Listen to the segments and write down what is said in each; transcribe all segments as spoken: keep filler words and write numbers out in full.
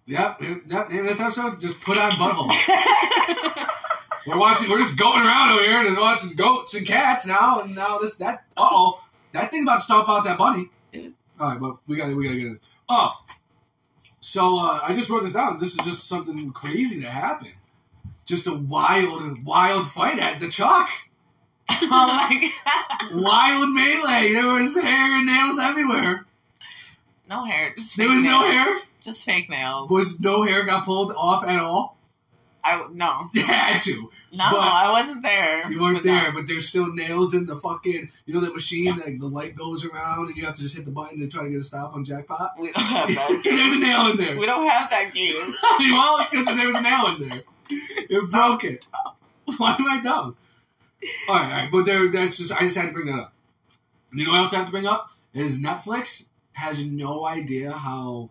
Yep, yep. Name of this episode: just put on buttholes. We're watching. We're just going around over here and just watching goats and cats now. And now this that. Uh oh, that thing about to stomp out that bunny. It was. All right, but we got to we got to get this. Oh, so uh, I just wrote this down. This is just something crazy that happened. Just a wild, wild fight at the Chalk. Oh my god! Wild melee. There was hair and nails everywhere. No hair. Just there was nails. no hair. Just fake nails. Was no hair got pulled off at all? I no. You had to. No, I wasn't there. You weren't but there, no. but there's still nails in the fucking, you know that machine that the light goes around and you have to just hit the button to try to get a stop on jackpot? We don't have that. There's a nail in there. We don't have that game. Well, it's because there was a nail in there. It broke it. Why am I dumb? All right, all right, but there, that's just, I just had to bring that up. You know what else I have to bring up? Is Netflix has no idea how...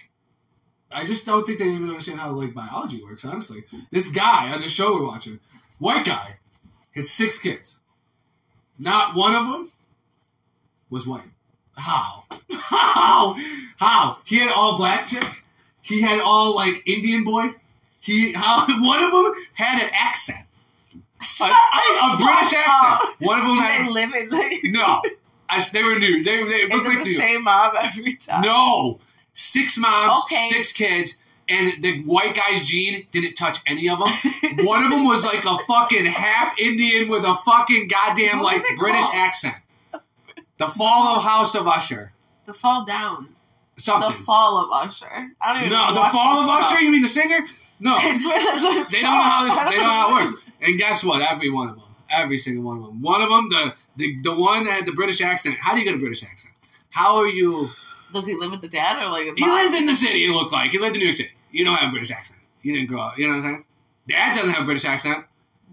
I just don't think they even understand how, like, biology works, honestly. This guy on the show we're watching, white guy, had six kids. Not one of them was white. How? How? How? He had all black chick. He had all, like, Indian boy. He, how, one of them had an accent. A, a, a British accent. One of them Do had... they live in the... No. I, they were new. They, they looked Is it like the new. same mom every time? No. Six moms, Okay. six kids, and the white guy's gene didn't touch any of them. One of them was like a fucking half Indian with a fucking goddamn What like was it British called? accent. The Fall of House of Usher. The Fall Down. Something. The Fall of Usher. I don't even no, know. the Fall of Usher? You mean the singer? No. I swear that's what it's They don't know how this, called. they don't know how it works. And guess what? Every one of them. Every single one of them. One of them, the, the, the one that had the British accent. How do you get a British accent? How are you... Does he live with the dad or like? He lives in the city, it looked like. He lived in New York City. You don't have a British accent. You didn't grow up. You know what I'm saying? Dad doesn't have a British accent.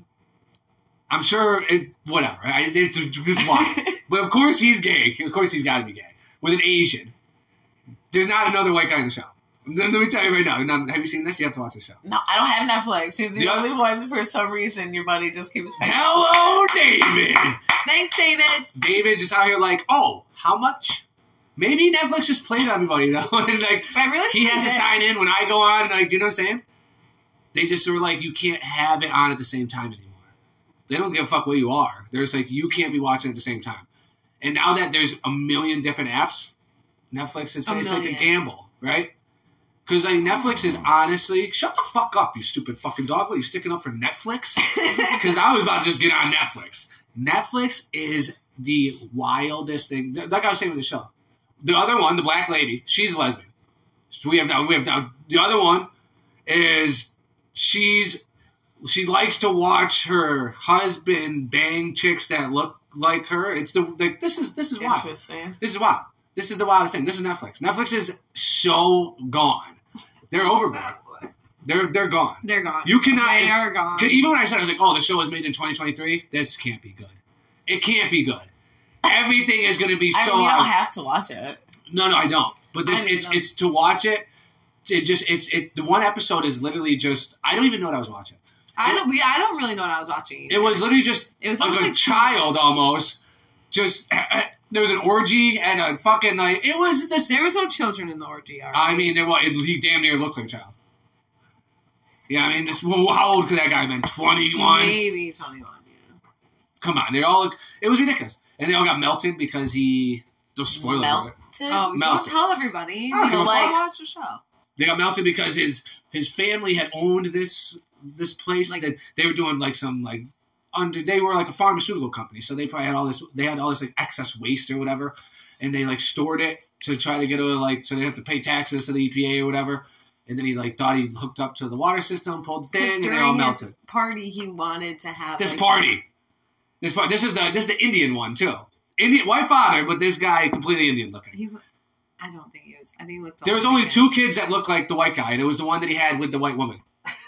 I'm sure it... Whatever. I, it's just wild. But of course he's gay. Of course he's got to be gay. With an Asian. There's not another white guy in the show. Let me tell you right now. Not, have you seen this? You have to watch the show. No, I don't have Netflix. You're the Yeah. only one for some reason your buddy just keeps paying. Hello, David! Thanks, David. David just out here like, oh, how much? Maybe Netflix just played everybody, though. And like, I really he think has they to did. sign in when I go on. Like, do you know what I'm saying? They just were like, you can't have it on at the same time anymore. They don't give a fuck where you are. There's like, you can't be watching at the same time. And now that there's a million different apps, Netflix, it's, A it's like a million. gamble, right? Because like, Netflix is honestly... Shut the fuck up, you stupid fucking dog. What, are you sticking up for Netflix? Because I was about to just get on Netflix. Netflix is the wildest thing. Like I was saying with the show. The other one, the black lady, she's a lesbian. So we have now, we have now, the other one is she's she likes to watch her husband bang chicks that look like her. It's the like this is this is wild. Interesting. This is wild. This is the wildest thing. This is Netflix. Netflix is so gone. They're overboard. They're they're gone. They're gone. You cannot. They are gone. 'Cause even when I said I was like, oh, the show was made in twenty twenty-three. This can't be good. It can't be good. Everything is going to be I so. mean, you out- don't have to watch it. no, no, I don't. But it's I it's, don't. it's to watch it. It just it's it. The one episode is literally just. I don't even know what I was watching. I don't. We. I don't really know what I was watching. Either. It was literally just It was like almost a like child too much. almost. Just there was an orgy and a fucking like it was this. There was no children in the orgy. Already. I mean, there was. He damn near looked like a child. Yeah, I mean, this. Well, how old could that guy have been? twenty-one. maybe twenty-one. Yeah. Come on, they all look. It was ridiculous, and they all got melted because he. Don't spoil it. Melted. Oh, Melted. don't tell everybody. I don't They give a like fuck. watch the show. They got melted because his his family had owned this this place. Like- that they were doing like some like under. They were like a pharmaceutical company, so they probably had all this. They had all this like excess waste or whatever, and they like stored it to try to get a like so they have to pay taxes to the E P A or whatever. And then he like thought he hooked up to the water system, pulled the Because thing, and they all during his melted. party, he wanted to have This like, party, this part, this is the this is the Indian one too. Indian white father, but this guy completely Indian looking. He, I don't think he was. I think he looked. There was only two kids that looked like the white guy, and it was the one that he had with the white woman.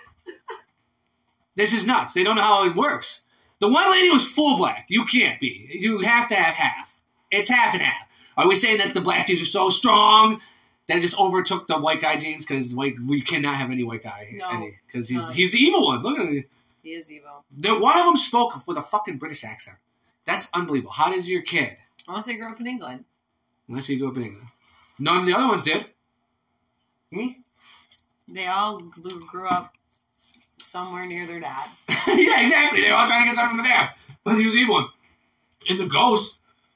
This is nuts. They don't know how it works. The one lady was full black. You can't be. You have to have half. It's half and half. Are we saying that the black genes are so strong that it just overtook the white guy genes? Because white, we cannot have any white guy. No. Because he's No. he's the evil one. Look at him. He is evil. The, one of them spoke with a fucking British accent. That's unbelievable. How does your kid, Unless they grew up in England. unless you grew up in England, none of the other ones did. Hmm? They all grew, grew up somewhere near their dad. Yeah, exactly. They were all trying to get something from the dad. But he was the evil one. In the Ghost,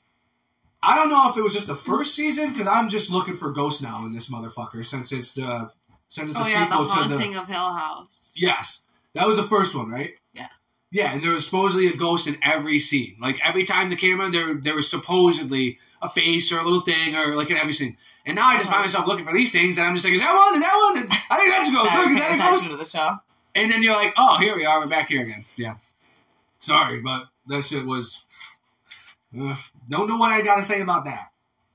I don't know if it was just the first season, because I'm just looking for Ghost now in this motherfucker, since it's the since it's Oh a yeah, sequel the to Haunting the... of Hill House. Yes. That was the first one, right? Yeah. Yeah, and there was supposedly a ghost in every scene. Like, every time the camera, there there was supposedly a face or a little thing, or like in every scene. And now I just find myself looking for these things, and I'm just like, is that one? Is that one? Is, I think that's a ghost. Look, is that a ghost? To the show. And then you're like, oh, here we are. We're back here again. Yeah. Sorry, but that shit was... Uh, don't know what I got to say about that.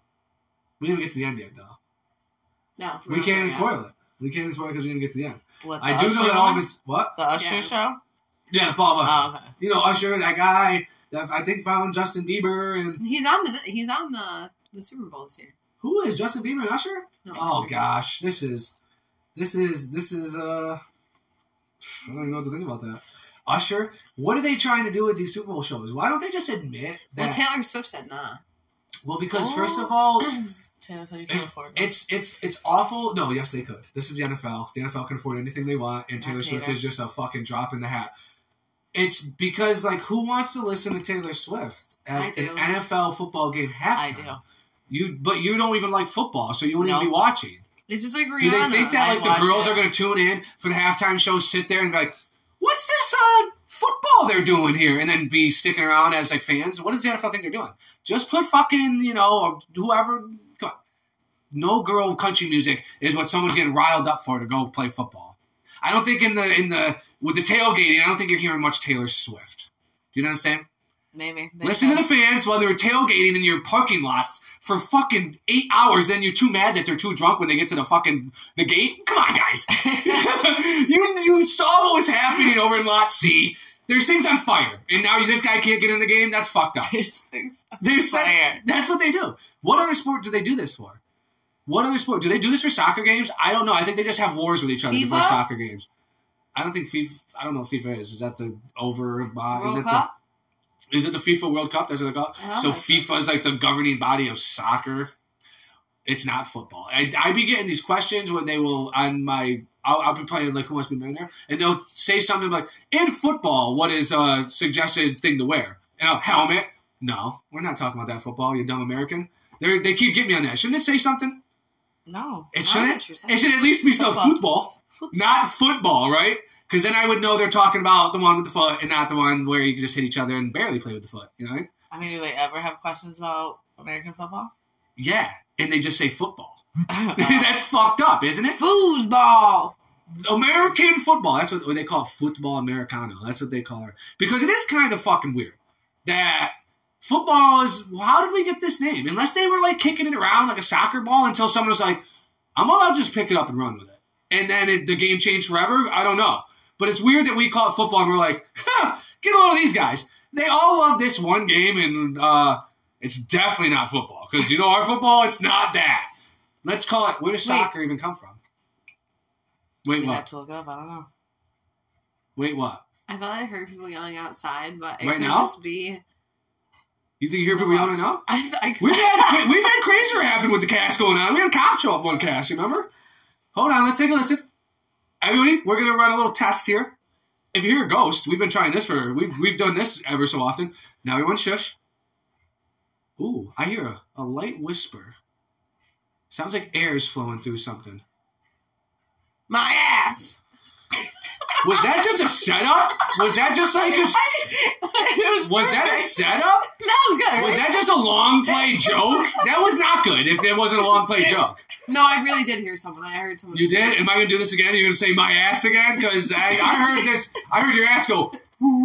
We didn't get to the end yet, though. No. We can't even spoil it. We can't even spoil it because we didn't get to the end. What, I the do Usher know that all of one? it's... What? The Usher Yeah. show? Yeah, the Fall of Usher. Oh, okay. You know, Usher, that guy that I think found Justin Bieber and... He's on the he's on the, the Super Bowl this year. Who is Justin Bieber and Usher? No, Oh, Usher. gosh. This is... This is... This is, uh... I don't even know what to think about that. Usher? What are they trying to do with these Super Bowl shows? Why don't they just admit that... Well, Taylor Swift said nah. Well, because Oh. first of all... Taylor said you can't If afford it. it's it's it's awful. No, yes, they could. This is the N F L. The N F L can afford anything they want, and Taylor Not Swift Taylor. is just a fucking drop in the hat. It's because, like, who wants to listen to Taylor Swift I at do. an N F L football game I halftime? do. You, but you don't even like football, so you won't No. even be watching. It's just like Rihanna. Do they think that I like the watch girls it. are going to tune in for the halftime show, sit there and be like, "What's this uh, football they're doing here?" and then be sticking around as like fans? What does the N F L think they're doing? Just put fucking you know or whoever. Come on. No girl country music is what someone's getting riled up for to go play football. I don't think in the in the with the tailgating, I don't think you're hearing much Taylor Swift. Do you know what I'm saying? Maybe. They Listen to said- the fans while they're tailgating in your parking lots for fucking eight hours. Then you're too mad that they're too drunk when they get to the fucking the gate. Come on, guys. you you saw what was happening over in Lot C. There's things on fire, and now this guy can't get in the game. That's fucked up. There's things. There's that's, Fire. that's what they do. What other sport do they do this for? What other sport do they do this for? Soccer games? I don't know. I think they just have wars with each other before FIFA? soccer games. I don't think FIFA. I don't know what FIFA is. Is that the over? Uh, is World it Cup? the? Is it the FIFA World Cup? That's what they call it. Oh, So I FIFA is like the governing body of soccer. It's not football. I I be getting these questions when they will on my. I'll, I'll be playing like Who Wants to Be a Millionaire, and they'll say something like, "In football, what is a suggested thing to wear?" And I'll helmet. No, we're not talking about that football. You dumb American. They they keep getting me on that. Shouldn't it say something? No. It I know shouldn't. what you're saying. It should at least be spelled Football. football, not football, right? Because then I would know they're talking about the one with the foot and not the one where you can just hit each other and barely play with the foot. You know? I mean, do they ever have questions about American football? Yeah, and they just say football. Uh, That's fucked up, isn't it? Foosball. American football. That's what they call football Americano. That's what they call it. Because it is kind of fucking weird that football is. How did we get this name? Unless they were like kicking it around like a soccer ball until someone was like, "I'm gonna just pick it up and run with it," and then it, the game changed forever. I don't know, but it's weird that we call it football and we're like, huh, "Get a load of these guys." They all love this one game, and uh, it's definitely not football because you know our football. It's not that. Let's call it. Where does Wait. soccer even come from? Wait, you what? have to look it up. I don't know. Wait, what? I thought I heard people yelling outside, but it Right could now? just be. You think you hear people yelling now? I, th- I, We've had we've had crazier happen with the cast going on. We had a cop show up one cast, remember? Hold on, let's take a listen. Everybody, we're gonna run a little test here. If you hear a ghost, we've been trying this for we've we've done this ever so often. Now everyone shush. Ooh, I hear a, a light whisper. Sounds like air is flowing through something. my ass. Was that just a setup? Was that just like a s- was that a setup? That was good. Was that just a long play joke? That was not good if it wasn't a long play joke. No, I really did hear someone. I heard someone. You scream. did? Am I going to do this again? You're going to say my ass again? Because I, I heard this. I heard your ass go.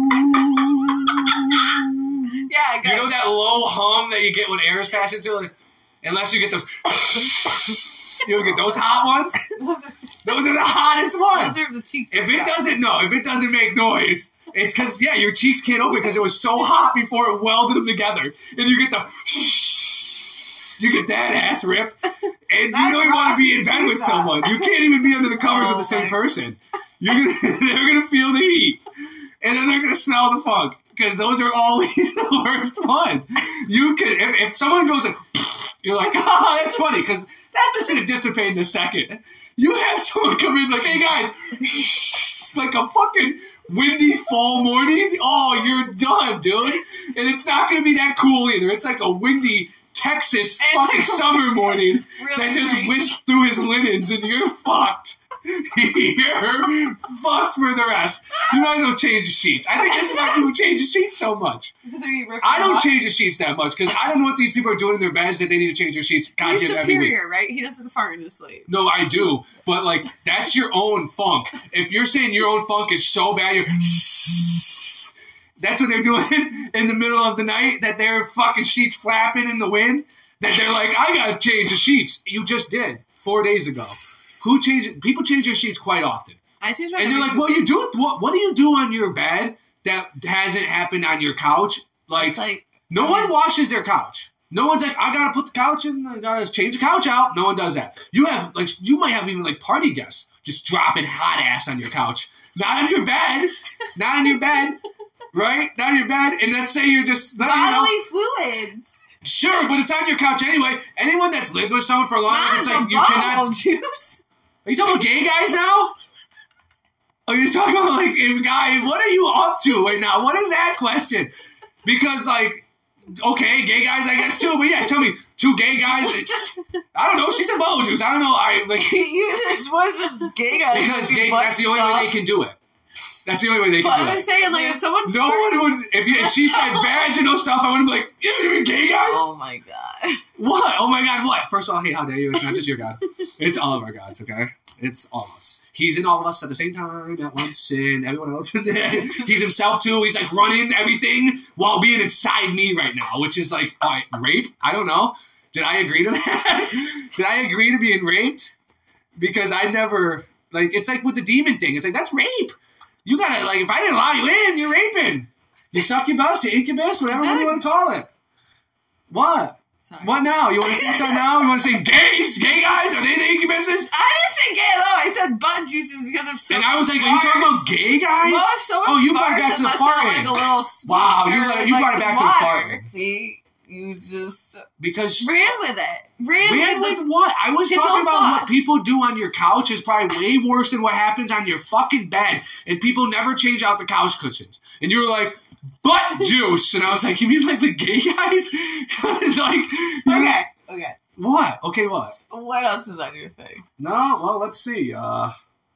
Yeah, I got You know that low hum that you get when air is passing through? Like, unless you get those. You don't get those hot ones? Those are, Those are the hottest ones. those are the cheeks. If it doesn't, no, if it doesn't make noise, it's because, yeah, your cheeks can't open because it was so hot before it welded them together. And you get the. You get that ass rip. And you That's don't even want to be in rough. bed with That. someone. You can't even be under the covers Oh with the same my- person. You're gonna, they're going to feel the heat. And then they're going to smell the funk. Because those are always the worst ones. You can, if, if someone goes like, you're like, oh, that's funny. Because that's just going to dissipate in a second. You have someone come in like, hey guys, like a fucking windy fall morning. Oh, you're done, dude. And it's not going to be that cool either. It's like a windy Texas fucking like summer morning really that just great. Whisked through his linens, and you're fucked. You're fucked for the rest. You might as well change the sheets. I think this is why people change the sheets so much. I don't change the sheets that much because I don't know what these people are doing in their beds that they need to change their sheets. He's superior, right? He doesn't fart in his sleep. No, I do. But, like, that's your own funk. If you're saying your own funk is so bad, you're... That's what they're doing in the middle of the night, that their fucking sheets flapping in the wind, that they're like, I gotta change the sheets. You just did four days ago. Who changes? People change their sheets quite often. I change my and they're like, well, you do what? What do you do on your bed that hasn't happened on your couch? Like, like no I mean, one washes their couch. No one's like, I gotta put the couch in. I gotta change the couch out. No one does that. You have like, you might have even like party guests just dropping hot ass on your couch, not on your bed, not on your bed. Right? Not on your bed. And let's say you're just... Bodily fluids. Sure, but it's on your couch anyway. Anyone that's lived with someone for a long time, it's like you cannot... Juice. Are you talking about gay guys now? Are you talking about, like, a guy... What are you up to right now? What is that question? Because, like... Okay, gay guys, I guess, too. But yeah, tell me, two gay guys... I don't know. She said bubble juice. I don't know. I like... you just want gay guys... Because gay, that's the only way they can do it. That's the only way they can but do I'm it. I'm saying, like, if someone... No one would... If, you, if she said vaginal stuff, I would be like, you even gay guys? Oh, my God. What? Oh, my God, what? First of all, hey, how dare you? It's not just your God. It's all of our gods, okay? It's all of us. He's in all of us at the same time at once, and everyone else in there. He's himself, too. He's, like, running everything while being inside me right now, which is, like, all right, rape? I don't know. Did I agree to that? Did I agree to being raped? Because I never... Like, it's like with the demon thing. It's like, that's rape. You gotta, like, if I didn't allow you in, you're raping. You succubus, you incubus, whatever you want to call it. What? Sorry. What now? You want to say something now? You want to say gays? Gay guys? Are they the incubuses? I didn't say gay at all. I said butt juices because of someone. And I was like, farts. Are you talking about gay guys? Well, if someone oh, you farts, brought it back to the farting. Like a little wow, you, let, you like brought it back water. to the farting. See? You just because ran with it. Ran, ran with, with what? I was talking about thought. What people do on your couch is probably way worse than what happens on your fucking bed. And people never change out the couch cushions. And you were like, butt juice. And I was like, you mean like the gay guys? It's like, okay, know, okay. What? Okay, what? What else is on your thing? No, well, let's see. Uh,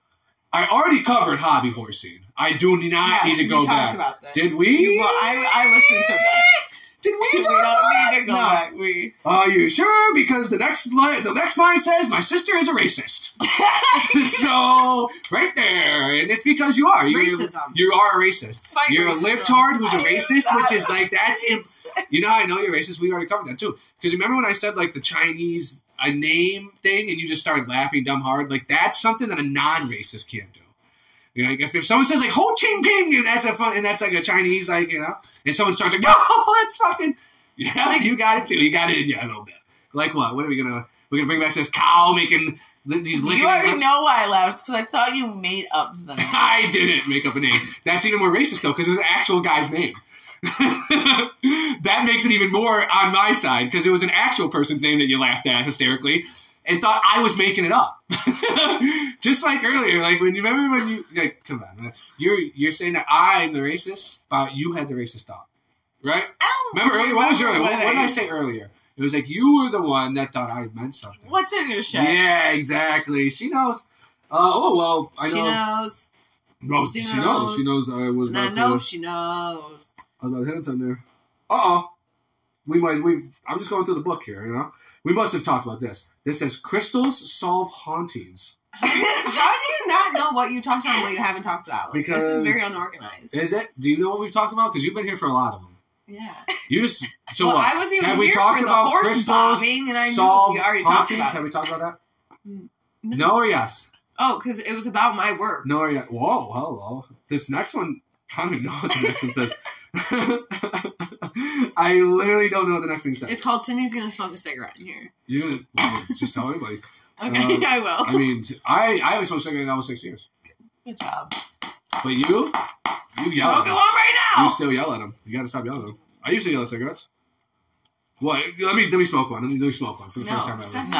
I already covered hobby horsing. I do not yes, need to go we back. Talked about this. Did we? You, well, I, I listened to that. Did we we talk don't about need to go no. back. We. Are you sure? Because the next line, the next line says, "My sister is a racist." So right there, and it's because you are. You're, Racism. You are a racist. Fight you're racism. a libtard who's a I racist, which is like that's. Imp- you know how I know you're racist? We already covered that too. Because remember when I said like the Chinese a name thing, and you just started laughing dumb hard? Like that's something that a non-racist can't do. You know, if, if someone says like Ho Ching Ping, and that's a fun, and that's like a Chinese, like you know, and someone starts like, no, that's fucking, yeah, you got it too, you got it in you a little bit. Like what? What are we gonna? We're gonna bring back this cow making these licking. You already lips? know why I laughed because I thought you made up the name. I didn't make up a name. That's even more racist though, because it was an actual guy's name. That makes it even more on my side because it was an actual person's name that you laughed at hysterically. And thought I was making it up, just like earlier. Like when you remember when you like, come on, man. you're you're saying that I'm the racist, but you had the racist thought, right? Remember earlier? What was earlier? What, what did I say earlier? It was like you were the one that thought I meant something. What's in your shit? Yeah, exactly. She knows. Uh, oh well, I know. She knows. Well, she, she knows. knows. She knows. I was and I about know to. she knows. I was about to hit something there. Uh oh. We might. We. I'm just going through the book here. You know. We must have talked about this. This says crystals solve hauntings. How do you not know what you talked about and what you haven't talked about? Like, because this is very unorganized. Is it? Do you know what we've talked about? Because you've been here for a lot of them. Yeah. You just so well, what? I wasn't even have here we talked for about the horse crystals bombing, and I solve knew we already hauntings? talked about it. Have we talked about that? No, no or yes? Oh, because it was about my work. No or yes? Whoa, hello. This next one, I don't even know what the next one says. I literally don't know what the next thing says. It's called Cindy's Gonna Smoke a Cigarette in here. You well, just tell anybody. Okay, um, I will. I mean, I I haven't smoked a cigarette in almost six years. Good job. But you, you yell Smoking at one them. right now! You still yell at them. You gotta stop yelling at them. I used to yell at cigarettes. What? Let me let me smoke one. Let me, let me smoke one for the No, first time ever. second No. stop.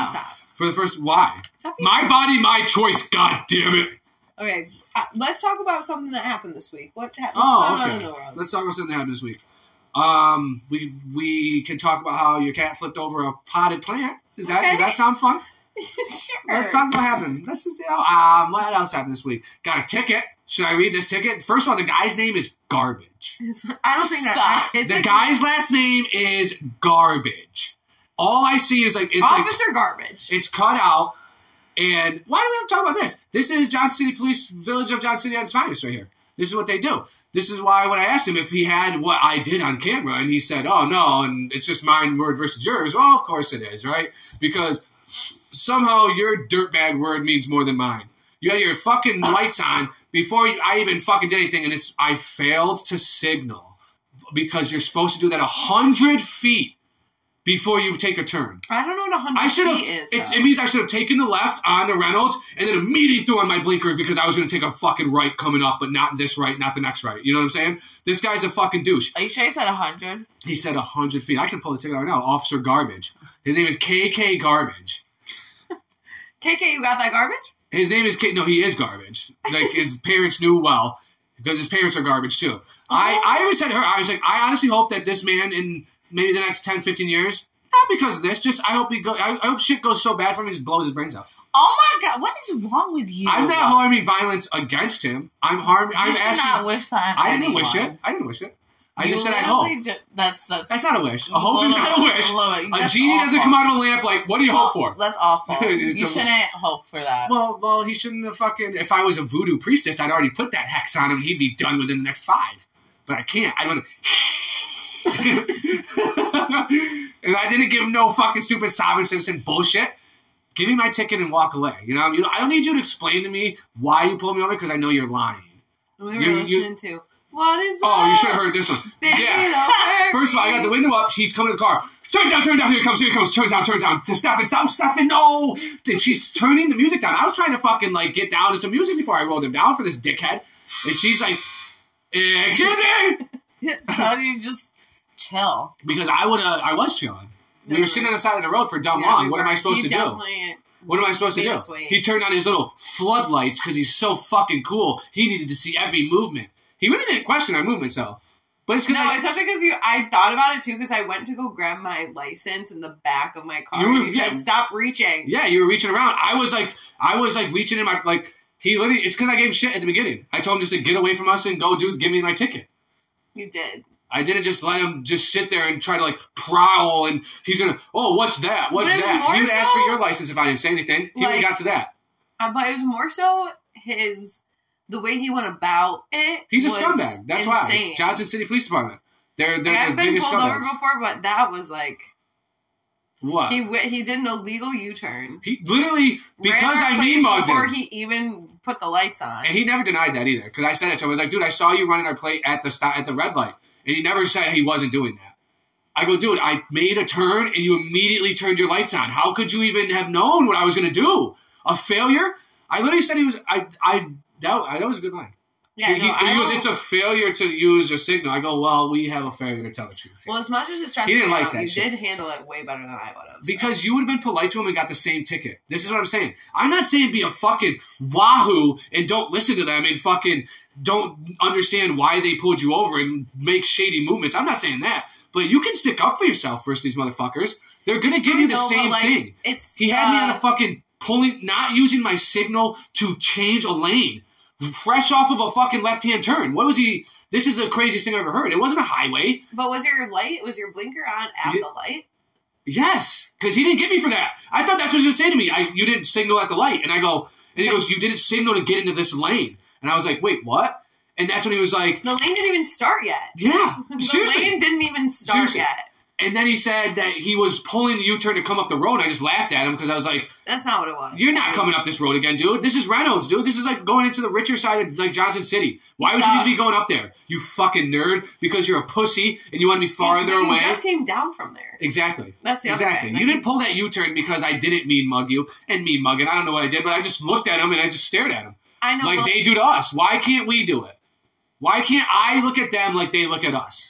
For the first, why? My body, my choice. God damn it. Okay, uh, let's talk about something that happened this week. What happened? Oh, What's going okay. on in the world? Let's talk about something that happened this week. Um, we we can talk about how your cat flipped over a potted plant. Is that Okay. does that sound fun? Sure. Let's talk about what happened. Let's just you know, um, what else happened this week? Got a ticket. Should I read this ticket? First of all, the guy's name is Garbage. I don't think that. Stop. It's The like guy's last name is Garbage. All I see is like it's Officer like Garbage. it's cut out. And why do we have to talk about this? This is Johnson City Police, Village of Johnson City at its finest right here. This is what they do. This is why when I asked him if he had what I did on camera, and he said, oh, no, and it's just mine word versus yours. Well, of course it is, right? Because somehow your dirtbag word means more than mine. You had your fucking lights on before you, I even fucking did anything, and it's I failed to signal because you're supposed to do that a hundred feet before you take a turn. I don't know what a hundred I should have. feet is. It, though. it means I should have taken the left on the Reynolds and then immediately threw on my blinker because I was going to take a fucking right coming up, but not this right, not the next right. You know what I'm saying? This guy's a fucking douche. Are you sure you said one hundred? He said a hundred feet. I can pull the ticket right now. Officer Garbage. His name is K K Garbage. K K, you got that garbage? His name is K. No, he is garbage. Like his parents knew well because his parents are garbage too. I I even said to her, I was like, I honestly hope that this man in maybe the next ten, fifteen years. Not because of this, just I hope he go. I, I hope shit goes so bad for him he just blows his brains out. Oh my god, what is wrong with you? I'm not harming violence against him. I'm harming. You I'm should asking. not wish that on I didn't anyone. wish it. I didn't wish it. I You just said I literally hope. ju- that's that's That's not a wish. A hope is Love not a it. wish. Love it. A That's genie doesn't awful. come out of a lamp like, what do you hope for? That's awful. It's you a- shouldn't hope for that. Well, well, he shouldn't have fucking. If I was a voodoo priestess, I'd already put that hex on him. He'd be done within the next five. But I can't. I don't. And I didn't give him no fucking stupid sovereign citizen bullshit. Give me my ticket and walk away. You know, you know I don't need you to explain to me why you pulled me over because I know you're lying. We were You- you- listening to. What is that? Oh, you should have heard this one. Baby, Yeah. don't First of all, I got the window up. She's coming to the car. Turn down, turn down. Here it comes, here it comes. Turn down, turn down. To Stefan, stop, Stefan, no. And she's turning the music down. I was trying to fucking, like, get down to some music before I rolled him down for this dickhead. And she's like, excuse me? How do you just chill? Because I would have, I was chilling. We Yeah. were sitting on the side of the road for dumb Yeah, long. we What am were. I supposed He to do? definitely What am I supposed to made do? us wait. He turned on his little floodlights because he's so fucking cool. He needed to see every movement. He really didn't question our movements, though. But it's because No, especially because you. I thought about it too because I went to go grab my license in the back of my car. You were- and you yeah. said, "Stop reaching." yeah, you were reaching around. I was like, I was like reaching in my like. He literally. It's because I gave him shit at the beginning. I told him just to get away from us and go do give me my ticket. You did. I didn't just let him just sit there and try to like prowl and he's gonna. Oh, what's that? What's But it was that? more You would ask for so- your license if I didn't say anything. He Like- would got to that. Uh, but it was more so his the way he went about it. He's a was scumbag. That's insane. why. Johnson City Police Department. They're they're Like, the I've been biggest pulled over scumbags. before, but that was like What? he wi- he did an illegal U-turn. He literally because Ran our I mean plates mugged before him. he even put the lights on. And he never denied that either. Because I said it to him. I was like, dude, I saw you running our plate at the st- at the red light. And he never said he wasn't doing that. I go, dude, I made a turn and you immediately turned your lights on. How could you even have known what I was going to do? A failure? I literally said he was, I, I, that, that was a good line. yeah, he, no, he, I he goes, don't- it's a failure to use a signal. I go, well, we have a failure to tell the truth. well, as much as it stressed He didn't me like out, that you shit. did handle it way better than I would have. so. Because you would have been polite to him and got the same ticket. This is what I'm saying. I'm not saying be a fucking wahoo and don't listen to them and fucking don't understand why they pulled you over and make shady movements. I'm not saying that. But you can stick up for yourself versus these motherfuckers. They're going to give you the No, but, same like, thing. It's He had me on uh, a fucking pulling, not using my signal to change a lane. Fresh off of a fucking left-hand turn. What was he? This is the craziest thing I've ever heard. It wasn't a highway. But was your light? Was your blinker on at Yeah. the light? Yes, because he didn't get me for that. I thought that's what he was going to say to me. I, you didn't signal at the light. And I go, and he goes, you didn't signal to get into this lane. And I was like, wait, what? And that's when he was like, The lane didn't even start yet. yeah, The seriously. lane didn't even start Seriously. yet. And then he said that he was pulling the U-turn to come up the road. And I just laughed at him because I was like, That's not what it was. you're not coming up this road again, dude. This is Reynolds, dude. This is like going into the richer side of like Johnson City. Why would you need to be going up there? You fucking nerd. Because you're a pussy and you want to be farther you away. just came down from there. Exactly. That's the other Exactly. thing. You didn't pull that U-turn because I didn't mean mug you and mean mugging. I don't know what I did, but I just looked at him and I just stared at him. I know. Like but- they do to us. Why can't we do it? Why can't I look at them like they look at us?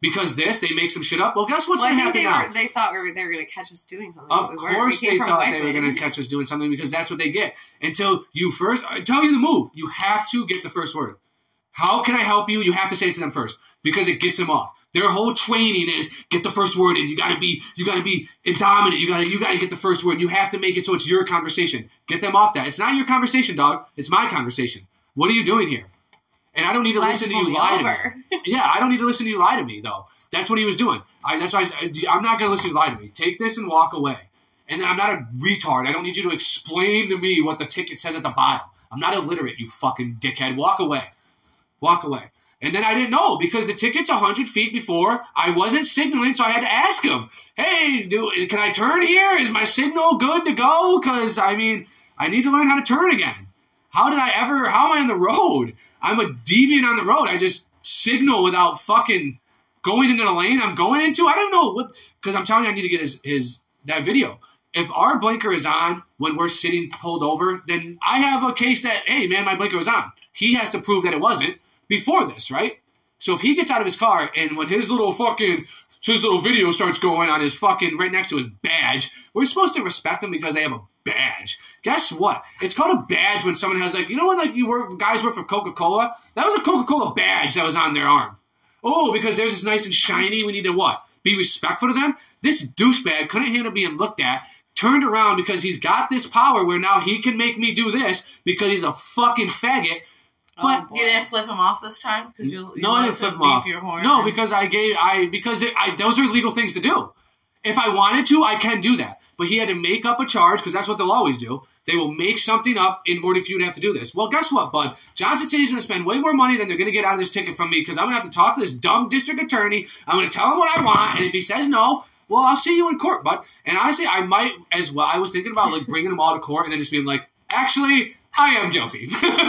because this, they make some shit up. Well, guess what's Well, I going to think happen they now? were, they thought we were, they were going to catch us doing something. Of but we weren't. course We came they from thought they were going weapons. to catch us doing something because that's what they get. Until you first, I tell you the move. You have to get the first word. How can I help you? You have to say it to them first because it gets them off. Their whole training is get the first word in. You gotta be, you gotta be dominant. You gotta, you gotta get the first word. You have to make it so it's your conversation. Get them off that. It's not your conversation, dog. It's my conversation. What are you doing here? And I don't need to Glad listen to you you pulled me lie over. to me. Yeah, I don't need to listen to you lie to me though. That's what he was doing. I, that's why I, I'm not gonna listen to you lie to me. Take this and walk away. And then I'm not a retard. I don't need you to explain to me what the ticket says at the bottom. I'm not illiterate, you fucking dickhead. Walk away. Walk away. And then I didn't know because the ticket's one hundred feet before. I wasn't signaling, so I had to ask him, hey, do, can I turn here? Is my signal good to go? Because, I mean, I need to learn how to turn again. How did I ever, how am I on the road? I'm a deviant on the road. I just signal without fucking going into the lane I'm going into. I don't know what, because I'm telling you I need to get his, his that video. If our blinker is on when we're sitting pulled over, then I have a case that, hey, man, my blinker was on. He has to prove that it wasn't before this, right? So if he gets out of his car and when his little fucking, his little video starts going on his fucking, right next to his badge, we're supposed to respect him because they have a badge. Guess what? It's called a badge when someone has like, you know when like you work, guys work for Coca-Cola? That was a Coca-Cola badge that was on their arm. Oh, because theirs is nice and shiny, we need to what? Be respectful to them? This douchebag couldn't handle being looked at, turned around because he's got this power where now he can make me do this because he's a fucking faggot. But you didn't flip him off this time? Cause you, you no, I didn't flip him off. Your horn no, and... because I gave I because it, I those are legal things to do. If I wanted to, I can do that. But he had to make up a charge because that's what they'll always do. They will make something up in order for you to have to do this. Well, guess what, bud? Johnson City's going to spend way more money than they're going to get out of this ticket from me because I'm going to have to talk to this dumb district attorney. I'm going to tell him what I want, and if he says no, well, I'll see you in court, bud. And honestly, I might as well. I was thinking about like bringing them all to court and then just being like, actually, I am guilty.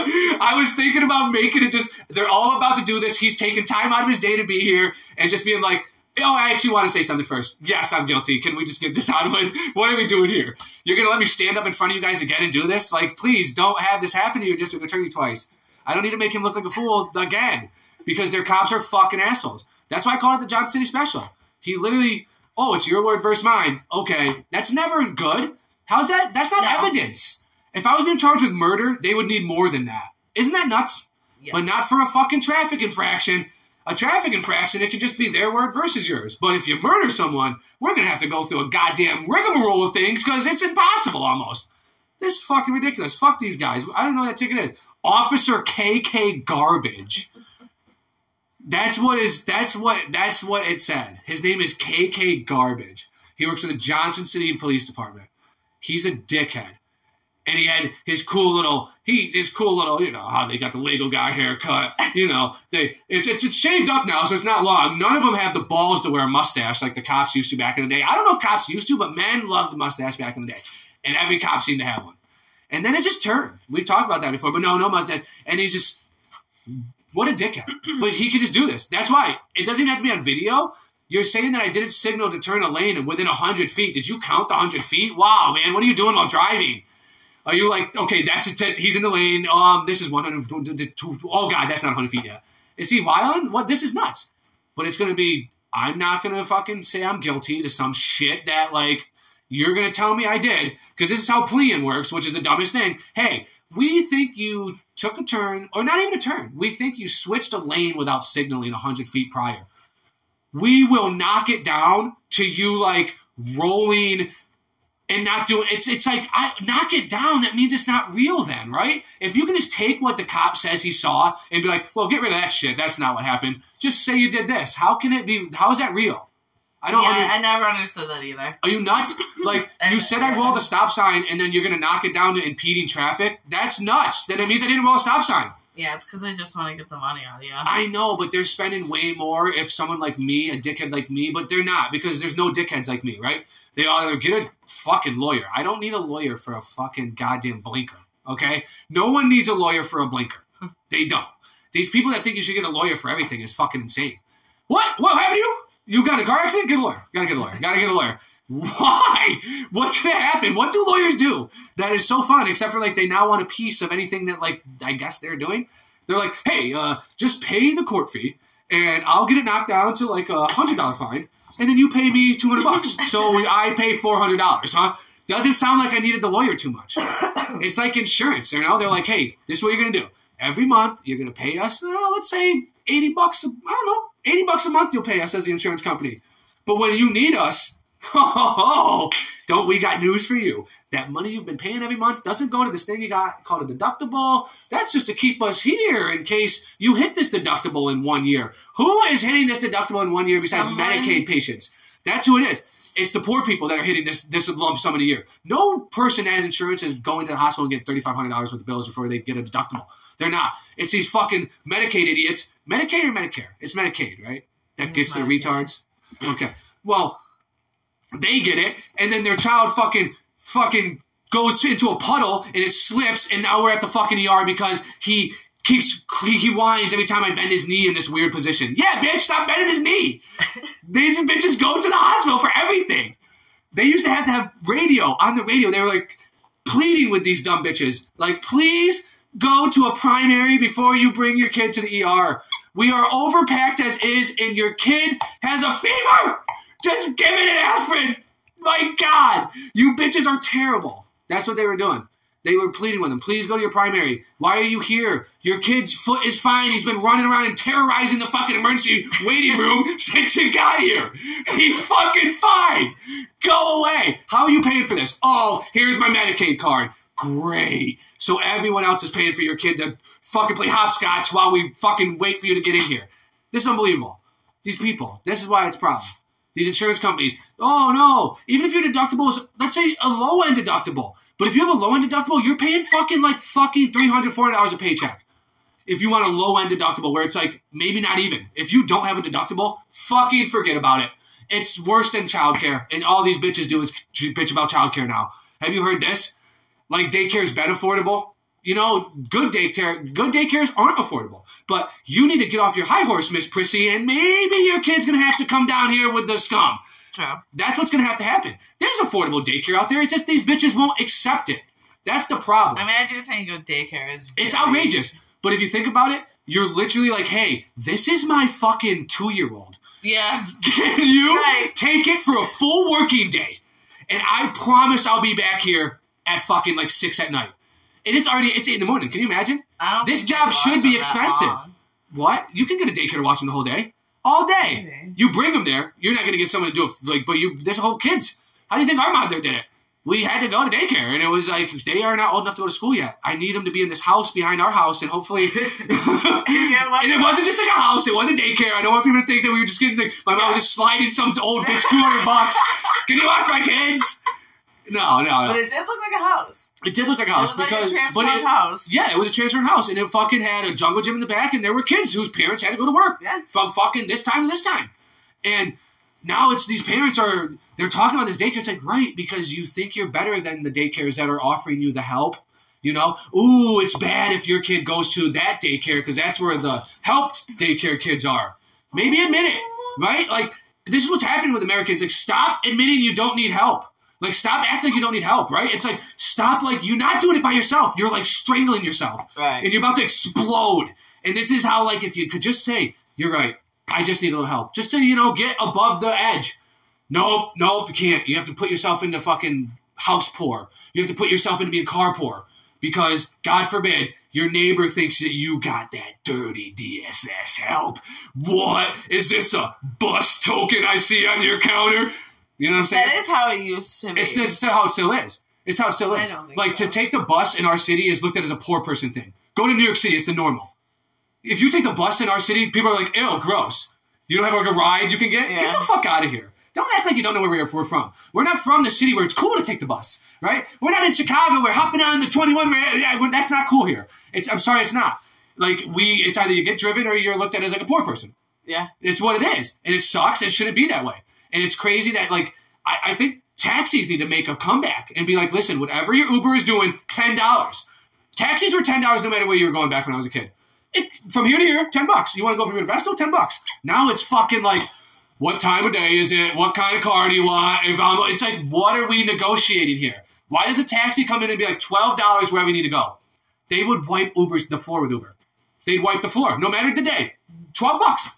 I was thinking about making it just, they're all about to do this. He's taking time out of his day to be here and just being like, oh, I actually want to say something first. Yes, I'm guilty. Can we just get this out of it? What are we doing here? You're going to let me stand up in front of you guys again and do this? Like, please don't have this happen to your district attorney twice. I don't need to make him look like a fool again because their cops are fucking assholes. That's why I call it the Johnson City Special. He literally, oh, it's your word versus mine. Okay, that's never good. How's that? That's not No. evidence. If I was being charged with murder, they would need more than that. Isn't that nuts? Yes. But not for a fucking traffic infraction. A traffic infraction, it can just be their word versus yours. But if you murder someone, we're going to have to go through a goddamn rigmarole of things because it's impossible almost. This is fucking ridiculous. Fuck these guys. I don't know what that ticket is. Officer K K Garbage. That's what is. That's what. That's what it said. His name is K K Garbage. He works for the Johnson City Police Department. He's a dickhead. And he had his cool little, he his cool little, you know, how they got the legal guy haircut. You know, they it's, it's it's shaved up now, so it's not long. None of them have the balls to wear a mustache like the cops used to back in the day. I don't know if cops used to, but men loved the mustache back in the day. And every cop seemed to have one. And then it just turned. We've talked about that before, but no, no mustache. And he's just, what a dickhead. But he could just do this. That's why. It doesn't even have to be on video. You're saying that I didn't signal to turn a lane and within one hundred feet. Did you count the one hundred feet? Wow, man, what are you doing while driving? Are you like, okay, that's it, he's in the lane, um, this is one hundred, oh God, that's not one hundred feet yet. Is he violent? What? This is nuts. But it's going to be, I'm not going to fucking say I'm guilty to some shit that, like, you're going to tell me I did, because this is how pleading works, which is the dumbest thing. Hey, we think you took a turn, or not even a turn, we think you switched a lane without signaling one hundred feet prior. We will knock it down to you, like, rolling and not doing it's it's like I knock it down. That means it's not real then, right? If you can just take what the cop says he saw and be like, well, get rid of that shit. That's not what happened. Just say you did this. How can it be? How is that real? I don't. Yeah, under, I never understood that either. Are you nuts? Like you said, I rolled a stop sign and then you're gonna knock it down to impeding traffic. That's nuts. Then it means I didn't roll a stop sign. Yeah, it's because they just want to get the money out of you. I know, but they're spending way more if someone like me, a dickhead like me, but they're not because there's no dickheads like me, right? They either get a fucking lawyer. I don't need a lawyer for a fucking goddamn blinker, okay? No one needs a lawyer for a blinker. They don't. These people that think you should get a lawyer for everything is fucking insane. What? What happened to you? You got in a car accident? Get a lawyer. Gotta get a lawyer. Gotta get a lawyer. Why? What's gonna happen? What do lawyers do that is so fun, except for, like, they now want a piece of anything that, like, I guess they're doing? They're like, hey, uh, just pay the court fee, and I'll get it knocked down to like a hundred dollar fine, and then you pay me two hundred bucks. So we, I pay four hundred dollars, huh? Doesn't sound like I needed the lawyer too much. It's like insurance, you know? They're like, hey, this is what you're going to do. Every month, you're going to pay us, uh, let's say, eighty bucks, I don't know, eighty bucks a month you'll pay us as the insurance company. But when you need us, oh, don't we got news for you. That money you've been paying every month doesn't go to this thing you got called a deductible. That's just to keep us here in case you hit this deductible in one year. Who is hitting this deductible in one year besides Someone. Medicaid patients? That's who it is. It's the poor people that are hitting this this lump sum in a year. No person that has insurance is going to the hospital and get thirty-five hundred dollars worth of bills before they get a deductible. They're not. It's these fucking Medicaid idiots. Medicaid or Medicare? It's Medicaid, right? That gets the retards. Okay. Well, they get it, and then their child fucking fucking goes into a puddle and it slips, and now we're at the fucking E R because he keeps he, he whines every time I bend his knee in this weird position. Yeah, bitch, stop bending his knee. These bitches go to the hospital for everything. They used to have to have radio on the radio. They were like pleading with these dumb bitches, like, please go to a primary before you bring your kid to the E R. We are overpacked as is, and your kid has a fever. Just give it an aspirin. My God, you bitches are terrible. That's what they were doing. They were pleading with him. Please go to your primary. Why are you here? Your kid's foot is fine. He's been running around and terrorizing the fucking emergency waiting room since he got here. He's fucking fine. Go away. How are you paying for this? Oh, here's my Medicaid card. Great. So everyone else is paying for your kid to fucking play hopscotch while we fucking wait for you to get in here. This is unbelievable. These people. This is why it's a problem. These insurance companies. Oh, no. Even if your deductible is, let's say, a low-end deductible. But if you have a low-end deductible, you're paying fucking like fucking three hundred dollars, four hundred dollars a paycheck. If you want a low-end deductible where it's like maybe not even. If you don't have a deductible, fucking forget about it. It's worse than childcare. And all these bitches do is bitch about childcare now. Have you heard this? Like daycare's been affordable. You know, good daycare, good daycares aren't affordable. But you need to get off your high horse, Miss Prissy, and maybe your kid's going to have to come down here with the scum. True. That's what's going to have to happen. There's affordable daycare out there. It's just these bitches won't accept it. That's the problem. I mean, I do think good daycare is very... It's outrageous. But if you think about it, you're literally like, hey, this is my fucking two-year-old. Yeah. Can you Right. take it for a full working day? And I promise I'll be back here at fucking like six at night. And it's already, it's eight in the morning. Can you imagine? I don't This think they job watch should them be that expensive. long. What? You can get a daycare to watch them the whole day. All day. Maybe. You bring them there. You're not going to get someone to do it. Like, but you, there's whole kids. How do you think our mother did it? We had to go to daycare, and it was like, they are not old enough to go to school yet. I need them to be in this house behind our house, and hopefully... Yeah, what- and it wasn't just like a house. It wasn't daycare. I don't want people to think that we were just getting... Like, my mom was just sliding some old bitch two hundred bucks. Can you watch my kids? No, no, no. But it did look like a house. It did look like a house It was because... like a but transformed it, house. Yeah, it was a transformed house, and it fucking had a jungle gym in the back, and there were kids whose parents had to go to work Yeah. from fucking this time to this time. And now it's these parents are, they're talking about this daycare. It's like, right, because you think you're better than the daycares that are offering you the help. You know, ooh, it's bad if your kid goes to that daycare because that's where the helped daycare kids are. Maybe admit it, right? Like, this is what's happening with Americans. Like, stop admitting you don't need help. Like, stop acting like you don't need help, right? It's like, stop, like, you're not doing it by yourself. You're, like, strangling yourself. Right. And you're about to explode. And this is how, like, if you could just say, you're right, I just need a little help. Just to, you know, get above the edge. Nope, nope, you can't. You have to put yourself into fucking house poor. You have to put yourself into being car poor. Because, God forbid, your neighbor thinks that you got that dirty D S S help. What? Is this a bus token I see on your counter? You know what I'm saying? That is how it used to be. It's, it's still how it still is. It's how it still is. I don't think like, so. to take the bus in our city is looked at as a poor person thing. Go to New York City, it's the normal. If you take the bus in our city, people are like, ew, gross. You don't have like a ride you can get? Yeah. Get the fuck out of here. Don't act like you don't know where we're, we're from. We're not from the city where it's cool to take the bus, right? We're not in Chicago. We're hopping on the twenty-one. Where, yeah, we're- that's not cool here. It's, I'm sorry, it's not. Like, we, it's either you get driven or you're looked at as like a poor person. Yeah. It's what it is. And it sucks. It shouldn't be that way. And it's crazy that, like, I, I think taxis need to make a comeback and be like, listen, whatever your Uber is doing, ten dollars. Taxis were ten dollars no matter where you were going back when I was a kid. It, from here to here, ten bucks. You want to go from here to Vestal? ten bucks. Now it's fucking like, what time of day is it? What kind of car do you want? If I'm, it's like, what are we negotiating here? Why does a taxi come in and be like twelve dollars wherever you need to go? They would wipe Uber's the floor with Uber. They'd wipe the floor, no matter the day. twelve bucks.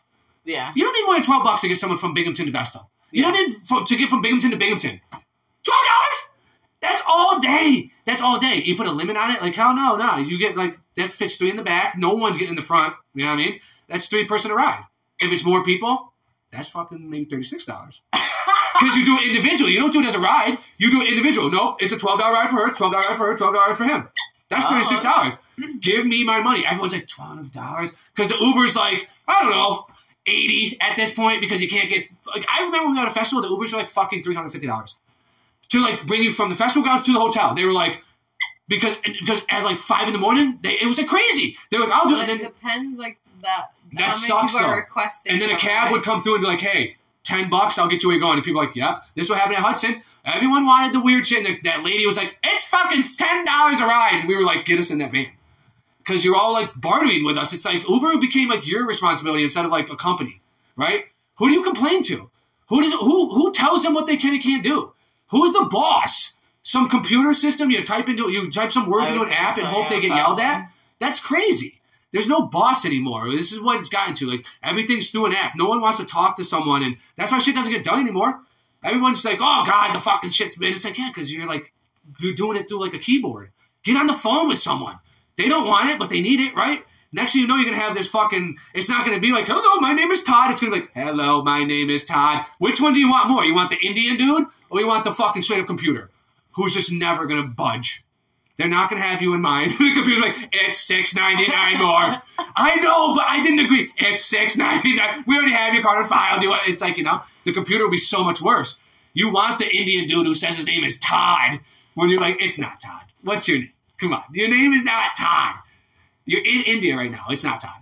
Yeah. You don't need more than twelve bucks to get someone from Binghamton to Vestal. You Yeah. don't need for, to get from Binghamton to Binghamton. twelve dollars? That's all day. That's all day. You put a limit on it? Like, hell no, no. You get, like, that fits three in the back. No one's getting in the front. You know what I mean? That's three person a ride. If it's more people, that's fucking maybe thirty-six dollars. Because you do it individually. You don't do it as a ride. You do it individual. Nope. It's a twelve dollar ride for her, twelve dollar ride for her, twelve dollar ride for him. That's thirty-six dollars. Give me my money. Everyone's like, twelve dollars? Because the Uber's like, I don't know, eighty at this point because you can't get... Like, I remember when we were at a festival, the Ubers were like fucking three hundred fifty dollars. To, like, bring you from the festival grounds to the hotel. They were like... Because because at like five in the morning, they it was like crazy. They were like, I'll do Well, it. it And then, depends, like, that. That how many sucks, people are though. requesting and then a for cab ride. would come through and be like, hey, ten bucks, I'll get you where you're going. And people were like, yep. This is what happened at Hudson. Everyone wanted the weird shit. And the, that lady was like, it's fucking ten dollars a ride. And we were like, get us in that van. Because you're all like bartering with us. It's like Uber became like your responsibility instead of like a company, right? Who do you complain to? Who does who who tells them what they can and can't do? Who's the boss? Some computer system you type into you type some words I into would an think app so, and hope yeah, they get probably. yelled at? That's crazy. There's no boss anymore. This is what it's gotten to. Like everything's through an app. No one wants to talk to someone, and that's why shit doesn't get done anymore. Everyone's like, "Oh God, the fucking shit's been." It's like, yeah, because you're like you're doing it through like a keyboard. Get on the phone with someone. They don't want it, but they need it, right? Next thing you know, you're gonna have this fucking. It's not gonna be like, "Hello, my name is Todd." It's gonna be like, "Hello, my name is Todd." Which one do you want more? You want the Indian dude, or you want the fucking straight up computer, who's just never gonna budge? They're not gonna have you in mind. The computer's like, it's six ninety nine more. I know, but I didn't agree. It's six ninety nine. We already have your card on file. Do it. It's like, you know, the computer will be so much worse. You want the Indian dude who says his name is Todd when you're like, it's not Todd. What's your name? Come on, your name is not Todd. You're in India right now. It's not Todd.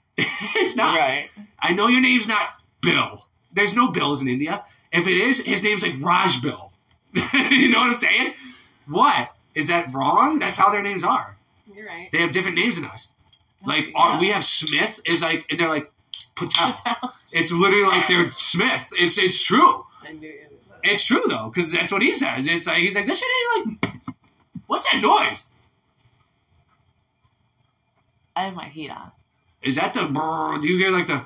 It's not. Right. I know your name's not Bill. There's no Bills in India. If it is, his name's like Raj Bill. You know what I'm saying? What? Is that wrong? That's how their names are. You're right. They have different names than us. Like, Yeah. our, we have Smith is like, and they're like Patel. Patel. It's literally like they're Smith. It's it's true. I knew you. It's true, though, because that's what he says. It's like, he's like, this shit ain't like, what's that noise? I have my heat on. Is that the, brrr, do you hear like the,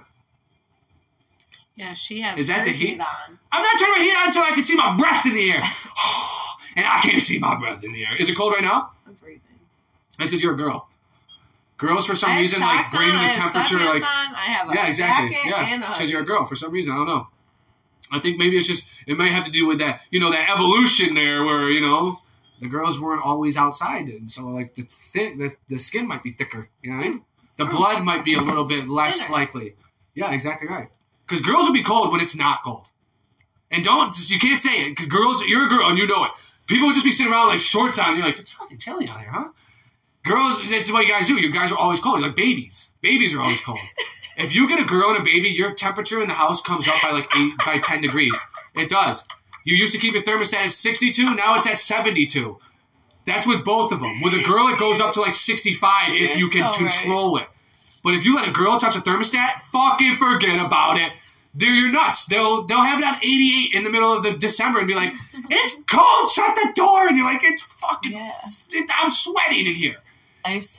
Yeah, she has Is that her the heat? on. I'm not turning my heat on until I can see my breath in the air. And I can't see my breath in the air. Is it cold right now? I'm freezing. That's because you're a girl. Girls, for some I have reason, like, socks bring on, I the have temperature, sweatpants like, on, I have a yeah, exactly. jacket Yeah, and a because hoodie. you're a girl for some reason. I don't know. I think maybe it's just, it may have to do with that, you know, that evolution there where, you know, the girls weren't always outside. And so, like, the thin, the, the skin might be thicker. You know what I mean? The blood might be a little bit less Thinner. likely. Yeah, exactly right. Because girls will be cold when it's not cold. And don't, you can't say it, because girls, you're a girl and you know it. People will just be sitting around like shorts on, and you're like, it's fucking chilly out here, huh? Girls, that's what you guys do. You guys are always cold. You're like babies. Babies are always cold. If you get a girl and a baby, your temperature in the house comes up by like eight, by ten degrees. It does. You used to keep your thermostat at sixty-two, now it's at seventy-two. That's with both of them. With a girl, it goes up to like sixty-five if You're you can so control it. But if you let a girl touch a thermostat, fucking forget about it. They're, you're nuts. They'll they'll have it on eighty-eight in the middle of the December and be like, it's cold, shut the door. And you're like, it's fucking, Yeah. it, I'm sweating in here. I used to,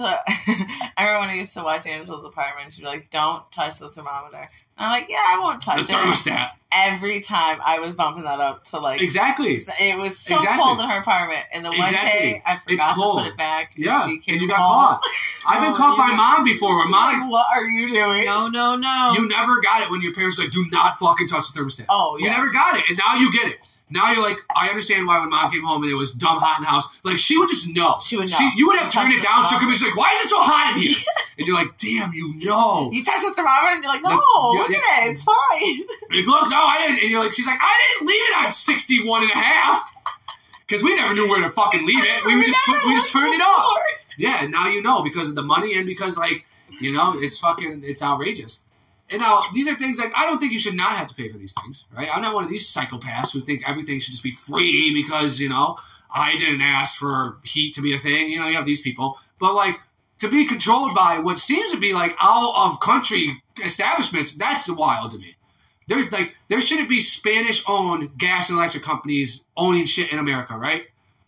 I remember when I used to watch Angel's apartment, she'd be like, don't touch the thermometer. And I'm like, yeah, I won't The touch it. thermostat. Every time I was bumping that up to like, Exactly. it was so Exactly. cold in her apartment. And the one Exactly. day I It's forgot to cold. put it back. And Yeah, she came and you got home. caught. I've been Oh, caught you by got- mom before. Where She's mom, like, what are you doing? No, no, no. you never got it when your parents were like, do not fucking touch the thermostat. Oh, You yeah. never got it, and now you get it. Now you're like, I understand why when mom came home and it was dumb hot in the house. Like, she would just know. She would know. you would have You turned touched it down. the She'll come in, she's like, why is it so hot in here? And you're like, damn, you know. You touch the thermometer and you're like, no, Yeah, look it's- at it. It's fine. Like, look, no, I didn't. And you're like, she's like, I didn't leave it on sixty-one and a half. Because we never knew where to fucking leave it. We, would just put, we just turned it off. Yeah, and now you know because of the money and because, like, you know, it's fucking, it's outrageous. And now, these are things, like, I don't think you should not have to pay for these things, right? I'm not one of these psychopaths who think everything should just be free because, you know, I didn't ask for heat to be a thing. You know, you have these people. But, like, to be controlled by what seems to be, like, out-of-country establishments, that's wild to me. There's, like, there shouldn't be Spanish-owned gas and electric companies owning shit in America, right?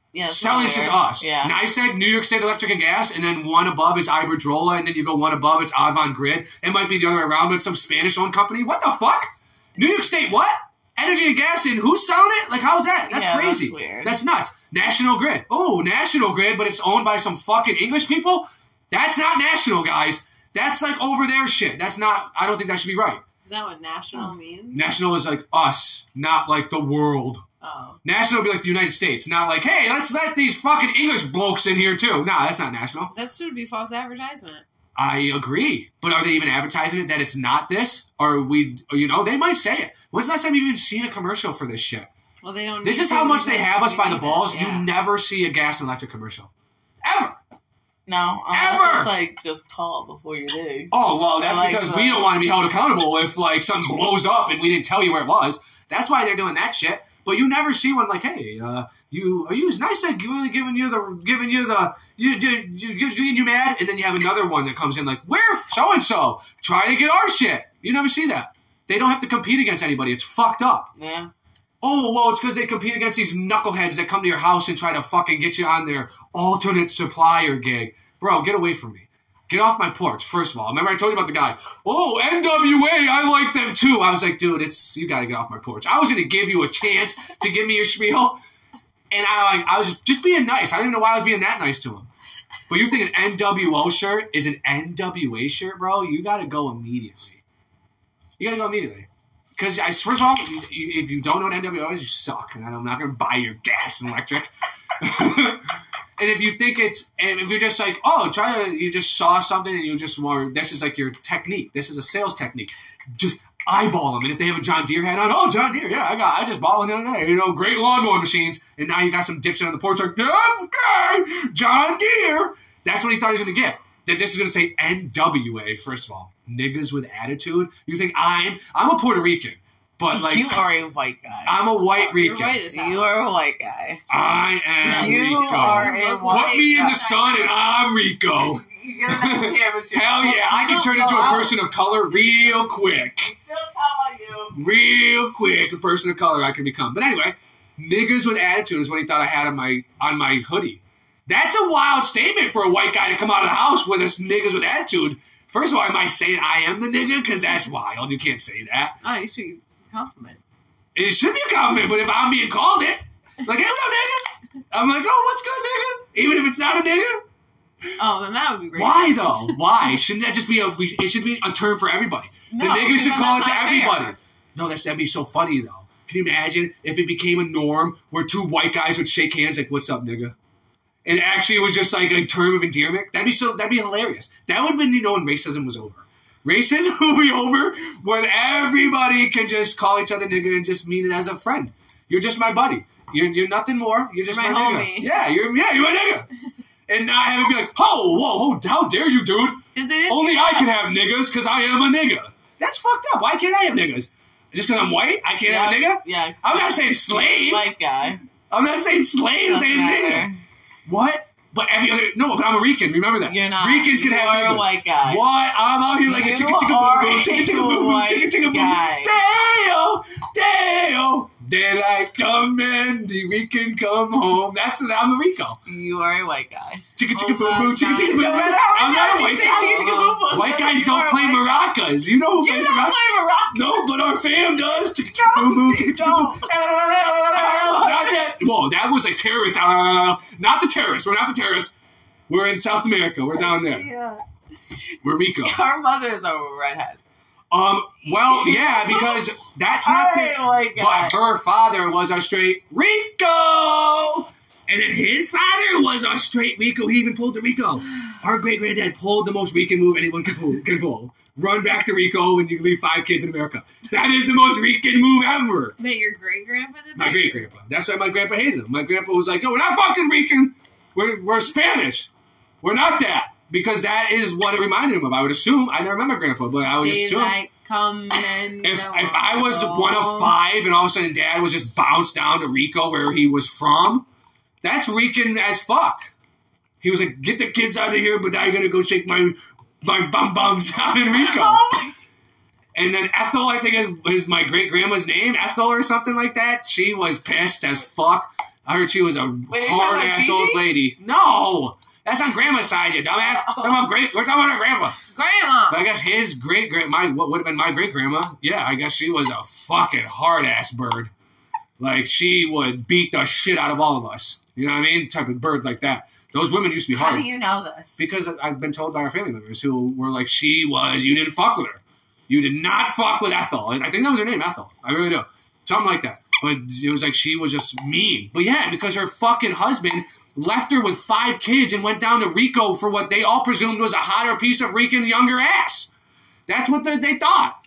Yeah, it's selling not shit to weird. us. Yeah. NYSEG, New York State Electric and Gas, and then one above is Iberdrola, and then you go one above, it's Avon Grid. It might be the other way around, but some Spanish-owned company. What the fuck? New York State, what? Energy and gas, and who's selling it? Like, how's that? That's Yeah, crazy. that's weird. That's nuts. National Grid. Oh, National Grid, but it's owned by some fucking English people? That's not national, guys. That's like over their shit. That's not, I don't think that should be right. Is that what national means? National is like us, not like the world. Oh. National would be like the United States, not like, hey, let's let these fucking English blokes in here too. Nah, that's not national. That should be false advertisement. I agree. But are they even advertising it that it's not this? Or we, or, you know, they might say it. When's the last time you've even seen a commercial for this shit? Well, they don't. This need is to how much because they have us by the need balls. it, yeah. You never see a gas and electric commercial. Ever. No, unless Ever! it's like just call before you dig. Oh, well, that's like because the- we don't want to be held accountable if, like, something blows up and we didn't tell you where it was. That's why they're doing that shit. But you never see one like, hey, uh, you are you as nice at really giving you the giving you the you you you you getting you mad, and then you have another one that comes in like, where so and so trying to get our shit. You never see that. They don't have to compete against anybody. It's fucked up. Yeah. Oh, well, it's because they compete against these knuckleheads that come to your house and try to fucking get you on their alternate supplier gig. Bro, get away from me. Get off my porch, first of all. Remember I told you about the guy. Oh, N W A, I like them too. I was like, dude, it's you got to get off my porch. I was going to give you a chance to give me your spiel. And I like, I was just being nice. I don't even know why I was being that nice to him. But you think an N W O shirt is an N W A shirt, bro? You got to go immediately. You got to go immediately. Because, first of all, you, you, if you don't know what N W O is, you suck. And I'm not going to buy your gas and electric. And if you think it's, and if you're just like, oh, try to, you just saw something and you just want, this is like your technique. This is a sales technique. Just eyeball them. And if they have a John Deere hat on, oh, John Deere, yeah, I got, I just bought one the other day. You know, great lawnmower machines. And now you got some dipshit on the porch like, yeah, okay, John Deere. That's what he thought he was going to get. That this is going to say N W A, first of all. Niggas with attitude. You think I'm, I'm a Puerto Rican. But like, you are a white guy. I'm a white Oh, Rican. you're white as hell. You are a white guy. I am You Rico. are a Put white me in guy. the sun and I'm Rico. You're not care, but you're Hell yeah, I can turn into a person of color real quick. Still talking about you. Real quick, a person of color I can become. But anyway, niggas with attitude is what he thought I had on my on my hoodie. That's a wild statement for a white guy to come out of the house with us niggas with attitude. First of all, I might say I am the nigga because that's wild. You can't say that. Oh, you should be a compliment. It should be a compliment, but if I'm being called it, like, hey, what up, nigga? I'm like, oh, what's good, nigga? Even if it's not a nigga. Oh, then that would be great. Why, though? Why? Shouldn't that just be a, it should be a term for everybody. No, the niggas because should then call it that's to not everybody. fair. No, that's, that'd be so funny, though. Can you imagine if it became a norm where two white guys would shake hands like, what's up, nigga? And it actually was just like a term of endearment? That'd be so, that'd be hilarious. That would have been, you know, when racism was over. Racism will be over when everybody can just call each other nigga and just mean it as a friend. You're just my buddy. You're, you're nothing more. You're just You're my, my nigga. homie. Yeah, you're yeah, you're my nigga. And not have it be like, oh, whoa, whoa, how dare you, dude? Is it Only I can have niggas because I am a nigga. That's fucked up. Why can't I have niggas? Just because I'm white, I can't have a nigga? Yeah. I'm not saying slave. White guy. I'm not saying slave. I'm Doesn't saying nigga. matter. What? But every other no, but I'm a Rican. Remember that. You're not. Ricans can You have are a niggas. white guy. What? I'm out here like You a chicka chicka are boom boom, chicka chicka a boom boom, white chicka chicka boom. guy. Dale, Dale, daylight come and the weekend come home. That's what I'm a Rico. You are a white guy. Chicka chicka Oh boom my boom, chicka God. chicka boom No boom. matter how I'm many not a times white you say guy. chicka chicka boom boom, White guys you don't are a play white guy. maracas. You know who You plays don't maracas? play Morocco. No, but our fam does. Chicka chicka boom boom, chicka chicka boom. Not that. Whoa, that was a terrorist. Uh, not the terrorists. We're not the terrorists. We're in South America. We're down there. Yeah. We're Rico. Our mother's a redhead. Um. Well, yeah, because that's not I the. like But that. her father was a straight Rico, and then his father was a straight Rico. He even pulled the Rico. Our great granddad pulled the most Rican move anyone can pull. Can pull. Run back to Rico when you leave five kids in America. That is the most Rican move ever. But your great grandpa did that? My great grandpa. That's why my grandpa hated him. My grandpa was like, "No, we're not fucking Rican. We're we're Spanish. We're not that." Because that is what it reminded him of. I would assume. I never met my grandpa, but I would assume. Daylight come and If, go if I was home. one of five and all of a sudden dad was just bounced down to Rico where he was from, that's Rican as fuck. He was like, get the kids out of here, but now you're going to go shake my my bum bums out in Rico. And then Ethel, I think is, is my great-grandma's name, Ethel or something like that. She was pissed as fuck. I heard she was a Wait, hard ass old lady. No, that's on grandma's side, you dumbass. Oh. Talking about great. We're talking about our grandpa. Grandma. But I guess his great grand, my what would have been my great grandma. Yeah, I guess she was a fucking hard ass bird. Like she would beat the shit out of all of us. You know what I mean? Type of bird like that. Those women used to be hard. How do you know this? Because I've been told by our family members who were like, she was, you didn't fuck with her. You did not fuck with Ethel. I think that was her name, Ethel. I really do. Something like that. But it was like she was just mean. But yeah, because her fucking husband left her with five kids and went down to Rico for what they all presumed was a hotter piece of Rican younger ass. That's what they, they thought.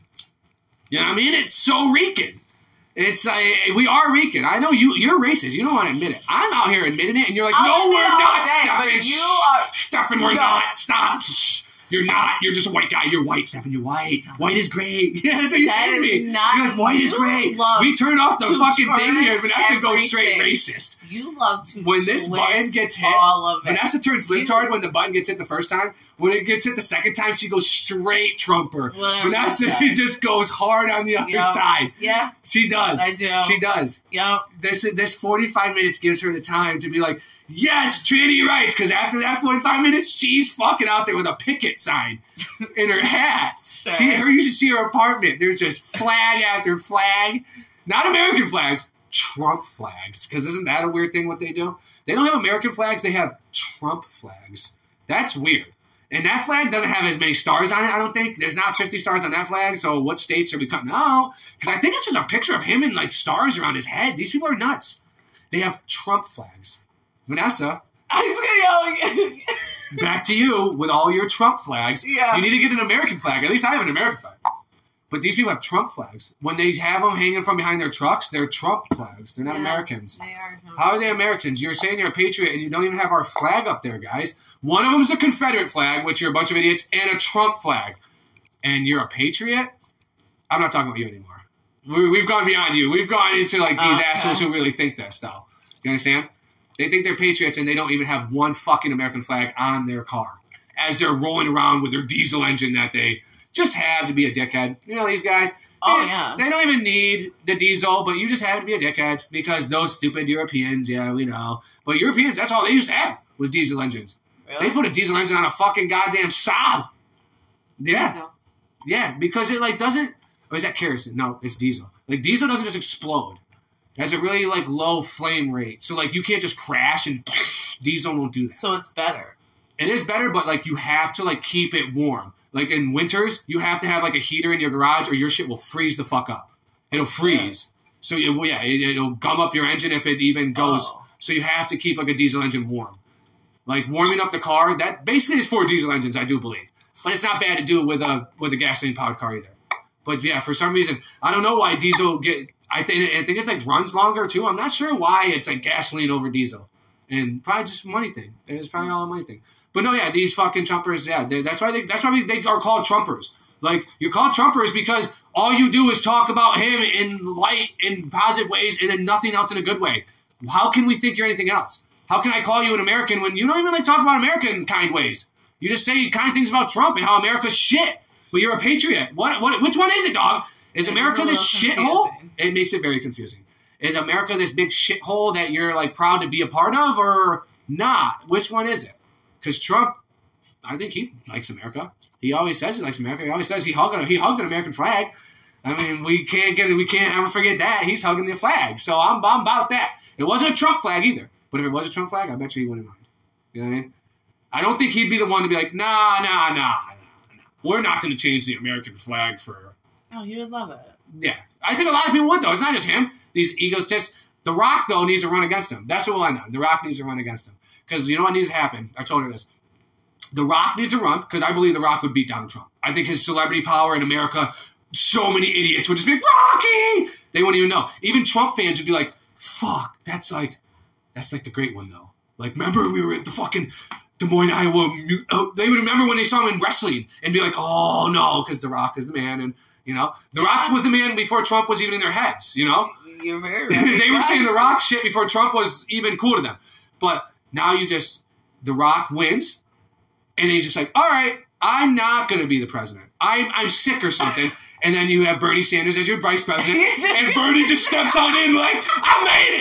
You know what I mean? It's so Rican. It's uh, we are Rican. I know you. You're racist. You don't want to admit it. I'm out here admitting it, and you're like, I'll no, we're not, day, Stefan. You are Stefan, we're no. not. Stop. Shh. You're not. You're just a white guy. You're white, Stefan. You're white. White is great. Yeah, that's what you're That saying to is me. not- You're like, white is you great. love We turn off the to fucking turn thing here, and Vanessa goes straight everything. racist. You love to When this twist button gets hit, all of it. Vanessa turns You- libtard when the button gets hit the first time. When it gets hit the second time, she goes straight Trumper. Whatever Vanessa you say. just goes hard on the other Yep. side. Yeah, She does. I do. She does. Yep. This this forty-five minutes gives her the time to be like, yes, Trinity rights, because after that forty-five minutes, she's fucking out there with a picket sign in her hat. Sure. See her, you should see her apartment. There's just flag after flag. Not American flags, Trump flags. Because isn't that a weird thing what they do? They don't have American flags, they have Trump flags. That's weird. And that flag doesn't have as many stars on it, I don't think. There's not fifty stars on that flag, so what states are we cutting? No, because I think it's just a picture of him and, like, stars around his head. These people are nuts. They have Trump flags. Vanessa, I was gonna yell again. back to you with all your Trump flags. Yeah. You need to get an American flag. At least I have an American flag. But these people have Trump flags. When they have them hanging from behind their trucks, they're Trump flags. They're not Yeah, Americans. They are. How are they Americans? You're saying you're a patriot and you don't even have our flag up there, guys. One of them is a Confederate flag, which you're a bunch of idiots, and a Trump flag. And you're a patriot? I'm not talking about you anymore. We, we've gone beyond you. We've gone into like these Okay. assholes who really think this, though. You understand? They think they're patriots and they don't even have one fucking American flag on their car as they're rolling around with their diesel engine that they just have to be a dickhead. You know these guys? Oh, They- yeah. They don't even need the diesel, but you just have to be a dickhead because those stupid Europeans, yeah, we know. But Europeans, that's all they used to have was diesel engines. Really? They put a diesel engine on a fucking goddamn Saab. Yeah. So, Yeah, because it like doesn't, or is that kerosene? No, it's diesel. Like diesel doesn't just explode. It has a really like low flame rate. So like you can't just crash and diesel won't do that. So it's better. It is better, but like you have to like keep it warm. Like in winters, you have to have like a heater in your garage or your shit will freeze the fuck up. It'll freeze. So you, well, yeah, it, it'll gum up your engine if it even goes. Oh. So you have to keep like a diesel engine warm. Like warming up the car, that basically is for diesel engines, I do believe. But it's not bad to do with a with a gasoline powered car either. But yeah, for some reason, I don't know why diesel get. I think I think it like runs longer too. I'm not sure why it's like gasoline over diesel, and probably just a money thing. It's probably all a money thing. But no, yeah, these fucking Trumpers, yeah, they- that's why they that's why we, they are called Trumpers. Like you're called Trumpers because all you do is talk about him in light, in positive ways, and then nothing else in a good way. How can we think you're anything else? How can I call you an American when you don't even like talk about American kind ways? You just say kind things about Trump and how America's shit. But you're a patriot. What? What? Which one is it, dog? Is It America is a this little shithole? confusing. It makes it very confusing. Is America this big shithole that you're like proud to be a part of, or not? Which one is it? Because Trump, I think he likes America. He always says he likes America. He always says he hugged he hugged an American flag. I mean, we can't get it. We can't ever forget that he's hugging the flag. So I'm, I'm about that. It wasn't a Trump flag either. But if it was a Trump flag, I bet you he wouldn't mind. You know what I mean? I don't think he'd be the one to be like, nah, nah, nah, nah, nah. We're not going to change the American flag for. Oh, you would love it. Yeah, I think a lot of people would though. It's not just him. These egotists. The Rock though needs to run against him. That's what we'll end on. The Rock needs to run against him because you know what needs to happen. I told her this. The Rock needs to run because I believe The Rock would beat Donald Trump. I think his celebrity power in America, so many idiots would just be like, Rocky. They wouldn't even know. Even Trump fans would be like, fuck, that's like, that's like the great one though. Like, remember we were at the fucking Des Moines, Iowa. Oh, they would remember when they saw him in wrestling and be like, oh no, because The Rock is the man. And, you know, The Rock was the man before Trump was even in their heads, you know? You're very right. They were Yes. saying The Rock shit before Trump was even cool to them. But now you just, The Rock wins, and he's just like, all right, I'm not going to be the president. I'm, I'm sick or something. And then you have Bernie Sanders as your vice president, and Bernie just steps on in like, I made it.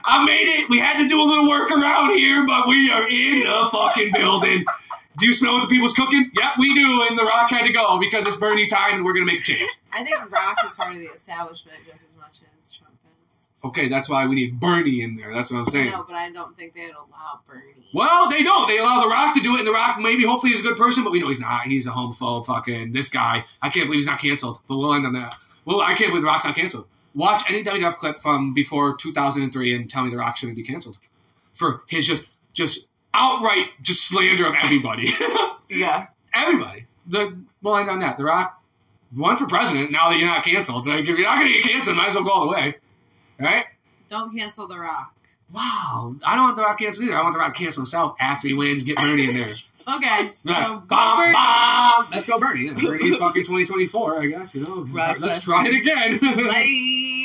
I made it. We had to do a little work around here, but we are in the fucking building. Do you smell what the people's cooking? Yep, we do. And The Rock had to go because it's Bernie time and we're going to make a change. I think Rock is part of the establishment just as much as Trump is. Okay, that's why we need Bernie in there. That's what I'm saying. No, but I don't think they'd allow Bernie. Well, they don't. They allow The Rock to do it, and The Rock maybe, hopefully, he's a good person, but we know he's not. He's a homophobe, fucking this guy. I can't believe he's not canceled, but we'll end on that. Well, I can't believe The Rock's not canceled. Watch any W W F clip from before two thousand three and tell me The Rock shouldn't be canceled for his just just outright just slander of everybody. Yeah. Everybody. The, we'll end on that. The Rock run for president now that you're not canceled. Like, if you're not going to get canceled, might as well go all the way. Right? Don't cancel The Rock. Wow. I don't want The Rock canceled either. I want The Rock to cancel himself after he wins, get Bernie in there. Okay, so Right. go Bom, Bernie. bom. Let's go Bernie. Yeah, Bernie fucking twenty twenty-four, I guess. You know, Rock's let's best try it again. Bye.